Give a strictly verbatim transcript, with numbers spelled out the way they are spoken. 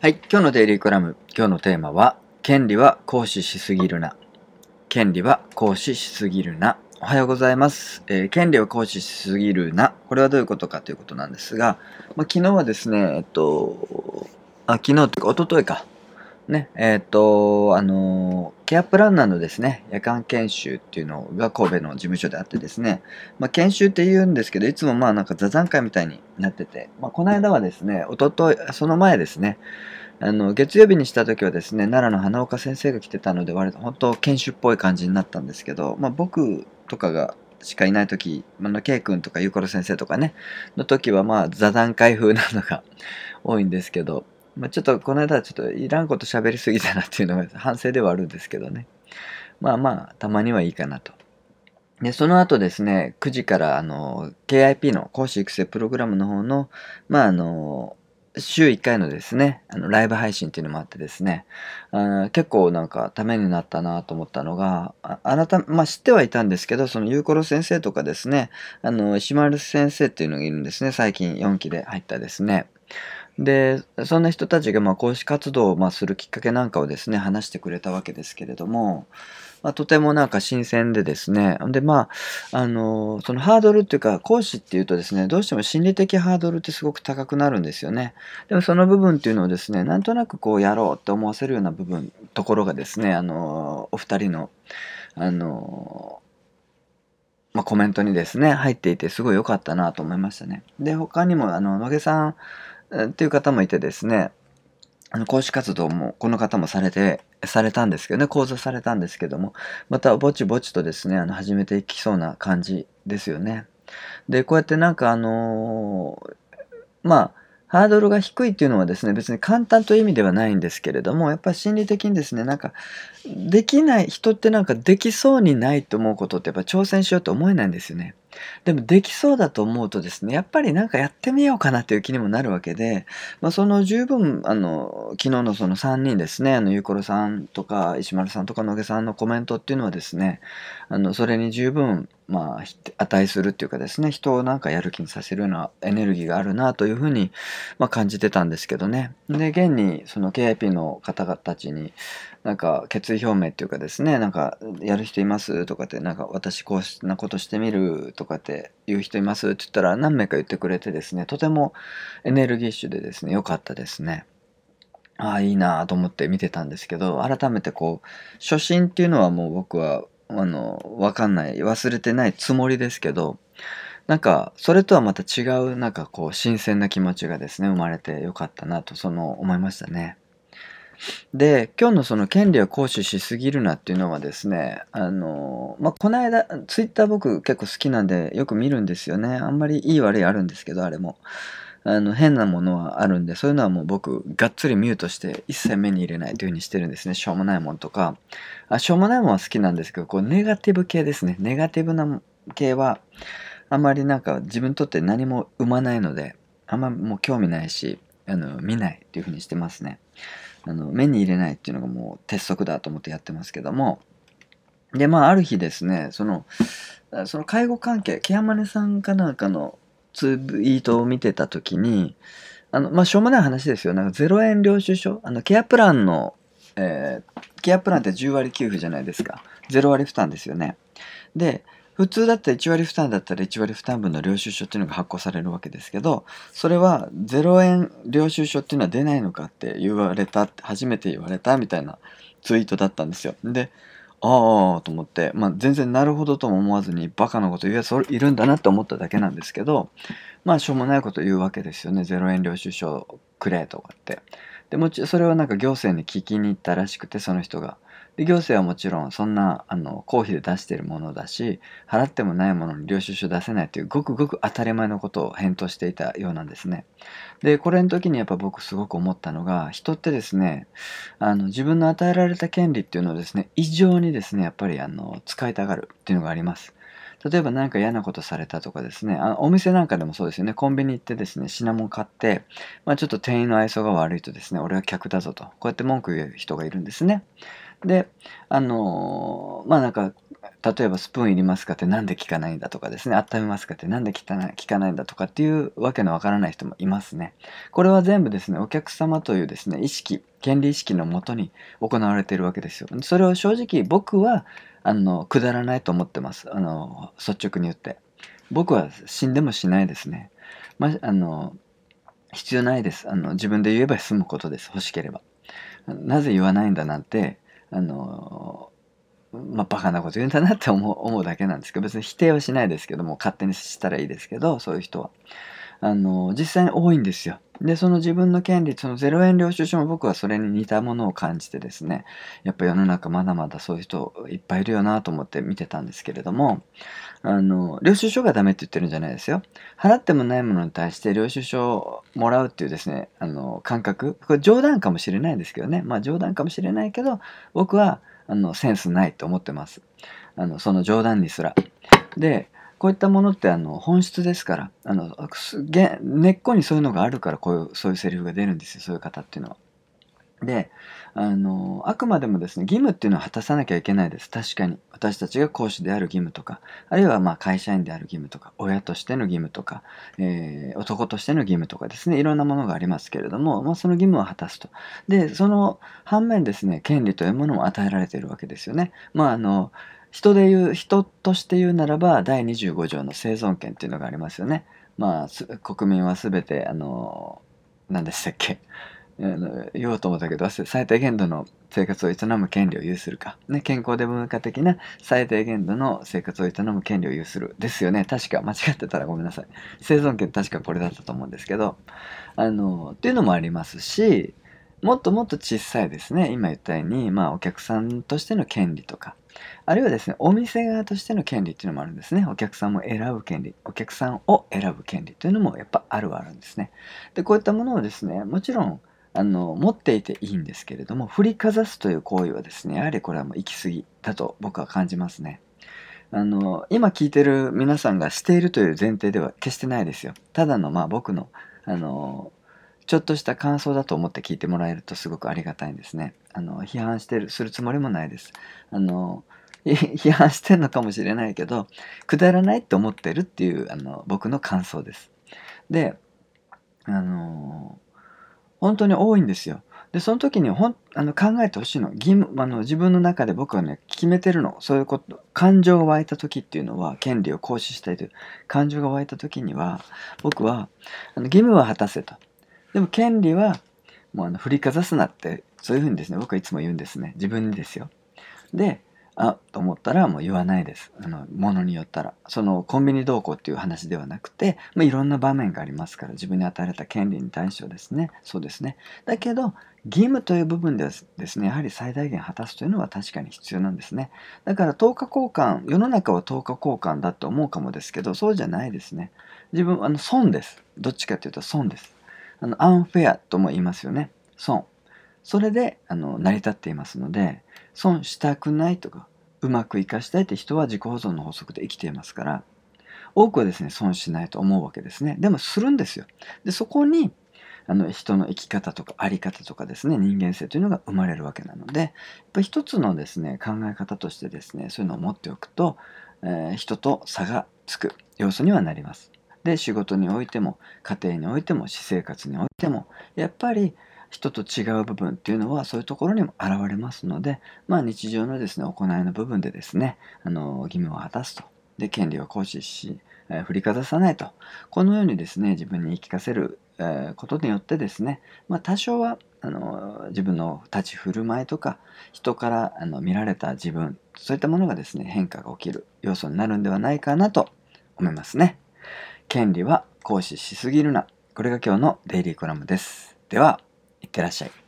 はい、今日のデイリーコラム、今日のテーマは、権利は行使しすぎるな。権利は行使しすぎるな。おはようございます。えー権利を行使しすぎるな。これはどういうことかということなんですが、まあ、昨日はですね、えっと、あ、昨日というか、一昨日か。ね、えっと、あの、ケアプランナーのですね、夜間研修っていうのが神戸の事務所であってですね、まあ、研修って言うんですけど、いつもまあなんか座談会みたいになってて、まあ、この間はですね、一昨日、その前ですね、あの、月曜日にした時はですね、奈良の花岡先生が来てたので、割と本当研修っぽい感じになったんですけど、まあ僕とかがしかいない時、あの、K 君とかゆうころ先生とかね、の時はまあ座談会風なのが多いんですけど、まあちょっとこの間はちょっといらんこと喋りすぎたなっていうのが反省ではあるんですけどね。まあまあ、たまにはいいかなと。で、その後ですね、くじからあの、ケーアイピー の講師育成プログラムの方の、まああの、週いっかいのですね、あの、ライブ配信っていうのもあってですね、あー結構なんかためになったなと思ったのが、ああた、まあ知ってはいたんですけど、そのゆうころ先生とかですね、あの、石丸先生っていうのがいるんですね、最近よんきで入ったですね。で、そんな人たちがまあ講師活動をまあするきっかけなんかをですね、話してくれたわけですけれども、まあ、とてもなんか新鮮でですね。で、まあ、あの、そのハードルっていうか、講師っていうとですね、どうしても心理的ハードルってすごく高くなるんですよね。でもその部分っていうのをですね、なんとなくこうやろうって思わせるような部分、ところがですね、あの、お二人の、あの、まあ、コメントにですね、入っていてすごい良かったなと思いましたね。で、他にも、あの、野毛さんえっていう方もいてですね、あの講師活動もこの方もされて、されたんですけどね、講座されたんですけども、またぼちぼちとですね、あの始めていきそうな感じですよね。で、こうやってなんかあのーまあ、ハードルが低いっていうのはですね、別に簡単という意味ではないんですけれども、やっぱり心理的にですね、なんか、できない、人ってなんかできそうにないと思うことってやっぱ挑戦しようと思えないんですよね。でもできそうだと思うとですね、やっぱりなんかやってみようかなっていう気にもなるわけで、まあ、その十分、あの、昨日のそのさんにんですね、あの、ゆうころさんとか、石丸さんとか野毛さんのコメントっていうのはですね、あの、それに十分、まあ、ひ値するっていうかですね、人をなんかやる気にさせるようなエネルギーがあるなというふうに、まあ、感じてたんですけどね。で、現にその ケーアイピー の方々たちに、なんか決意表明っていうかですね、なんかやる人いますとかって、なんか私こうなことしてみるとかって言う人いますって言ったら何名か言ってくれてですね、とてもエネルギッシュでですね、良かったですね。ああ、いいなと思って見てたんですけど、改めてこう、初心っていうのはもう僕は、あの、わかんない、忘れてないつもりですけど、なんか、それとはまた違う、なんかこう、新鮮な気持ちがですね、生まれてよかったなと、その、思いましたね。で、今日のその権利を行使しすぎるなっていうのはですね、あの、まあ、この間、ツイッター僕結構好きなんでよく見るんですよね。あんまりいい悪いあるんですけど、あれも。あの、変なものはあるんで、そういうのはもう僕、がっつりミュートして一切目に入れないという風にしてるんですね。しょうもないもんとか。あ、しょうもないもんは好きなんですけど、こう、ネガティブ系ですね。ネガティブな系は、あんまりなんか自分にとって何も生まないので、あんまもう興味ないし、あの、見ないっていう風にしてますね。あの、目に入れないっていうのがもう鉄則だと思ってやってますけども。で、まあ、ある日ですね、その、その介護関係、ケアマネさんかなんかのツイートを見てた時に、あの、まあ、しょうもない話ですよ。なんかゼロえん領収書、あの、ケアプランの、えーケアプランってじゅう割給付じゃないですか。ゼロ割負担ですよね。で、普通だったらいち割負担だったらいち割負担分の領収書っていうのが発行されるわけですけど、それはゼロえん領収書っていうのは出ないのかって言われた、初めて言われたみたいなツイートだったんですよ。で、ああと思って、まあ全然なるほどとも思わずにバカなこと言うやついるんだなって思っただけなんですけど、まあしょうもないこと言うわけですよね。ゼロえん領収書くれとかって。でもちそれはなんか行政に聞きに行ったらしくて、その人が。で、行政はもちろんそんな、あの、公費で出しているものだし、払ってもないものに領収書出せないというごくごく当たり前のことを返答していたようなんですね。で、これの時にやっぱ僕すごく思ったのが、人ってですね、あの、自分の与えられた権利っていうのをですね、異常にですね、やっぱりあの、使いたがるっていうのがあります。例えば何か嫌なことされたとかですね、あのお店なんかでもそうですよね、コンビニ行ってですね、品物買って、まあちょっと店員の愛想が悪いとですね、俺は客だぞと、こうやって文句言う人がいるんですね。で、あのーまあなんか、 例えばスプーンいりますかってなんで聞かないんだとかですね、温めますかってなんで聞かない聞かないんだとかっていうわけのわからない人もいますね。これは全部ですね、お客様というですね、意識、権利意識のもとに行われているわけですよ。それを正直僕は、あの、くだらないと思ってます。あの、率直に言って。僕は死んでもしないですね。ま、あの、必要ないです。あの、自分で言えば済むことです。欲しければ。なぜ言わないんだなんて、あの、まあ、バカなこと言うんだなって思う思うだけなんですけど、別に否定はしないですけども、勝手にしたらいいですけど、そういう人は。あの、実際に多いんですよ。で、その自分の権利、そのゼロえん領収書も僕はそれに似たものを感じてですね、やっぱ世の中まだまだそういう人いっぱいいるよなと思って見てたんですけれども、あの、領収書がダメって言ってるんじゃないですよ。払ってもないものに対して領収書をもらうっていうですね、あの、感覚。これ冗談かもしれないですけどね。まあ冗談かもしれないけど、僕は、あの、センスないと思ってます。あの、その冗談にすら。で、こういったものってあの本質ですから、あのすげ根っこにそういうのがあるからこういうそういうセリフが出るんですよ、そういう方っていうのは。で、あの、あくまでもですね、義務っていうのは果たさなきゃいけないです。確かに。私たちが講師である義務とか、あるいはまあ会社員である義務とか、親としての義務とか、えー男としての義務とかですね、いろんなものがありますけれども、まあ、その義務を果たすと。で、その反面ですね、権利というものも与えられているわけですよね。まあ、あの、人で言う、人として言うならば、第にじゅうご条の生存権っていうのがありますよね。まあ、す国民はすべて、あの、何でしたっけ。あの言おうと思ったけど忘れ最低限度の生活を営む権利を有するか、ね、健康で文化的な最低限度の生活を営む権利を有するですよね。確か間違ってたらごめんなさい。生存権確かこれだったと思うんですけど、あのっていうのもありますし、もっともっと小さいですね、今言ったように、まあ、お客さんとしての権利とか、あるいはですね、お店側としての権利っていうのもあるんですね。お客さんも選ぶ権利、お客さんを選ぶ権利というのもやっぱあるはあるんですね。で、こういったものをですね、もちろんあの持っていていいんですけれども、振りかざすという行為はですね、やはりこれはもう行き過ぎだと僕は感じますね。あの今聞いてる皆さんがしているという前提では決してないですよ。ただのまあ僕のあのちょっとした感想だと思って聞いてもらえるとすごくありがたいんですね。あの批判してるするつもりもないです。あの批判してるのかもしれないけど、くだらないって思ってるっていうあの僕の感想です。で、あの本当に多いんですよ。で、その時にほんあの考えてほしいの。義務あの自分の中で僕はね、決めてるの。そういうこと。感情が湧いた時っていうのは、権利を行使したいという感情が湧いた時には、僕はあの義務は果たせと。でも権利はもうあの振りかざすなって、そういうふうにですね、僕はいつも言うんですね。自分にですよ。で、あと思ったらもう言わないです。あの、ものによったら。そのコンビニどうこうっていう話ではなくて、まあ、いろんな場面がありますから、自分に与えられた権利に対してはですね、そうですね。だけど、義務という部分ではですね、やはり最大限果たすというのは確かに必要なんですね。だからとおか交換、世の中はとおか交換だって思うかもですけど、そうじゃないですね。自分、あの、損です。どっちかというと損です。あの、アンフェアとも言いますよね。損。それで、あの、成り立っていますので、損したくないとか、うまく生かしたいって人は自己保存の法則で生きていますから、多くはですね、損しないと思うわけですね。でもするんですよ。で、そこに、あの、人の生き方とかあり方とかですね、人間性というのが生まれるわけなので、やっぱ一つのですね、考え方としてですね、そういうのを持っておくと、えー人と差がつく要素にはなります。で、仕事においても、家庭においても、私生活においても、やっぱり人と違う部分っていうのはそういうところにも現れますので、まあ日常のですね、行いの部分でですね、あの、義務を果たすと。で、権利を行使し、えー振りかざさないと。このようにですね、自分に言い聞かせる、えーことによってですね、まあ多少は、あの、自分の立ち振る舞いとか、人からあの見られた自分、そういったものがですね、変化が起きる要素になるんではないかなと思いますね。権利は行使しすぎるな。これが今日のデイリーコラムです。では、いってらっしゃい。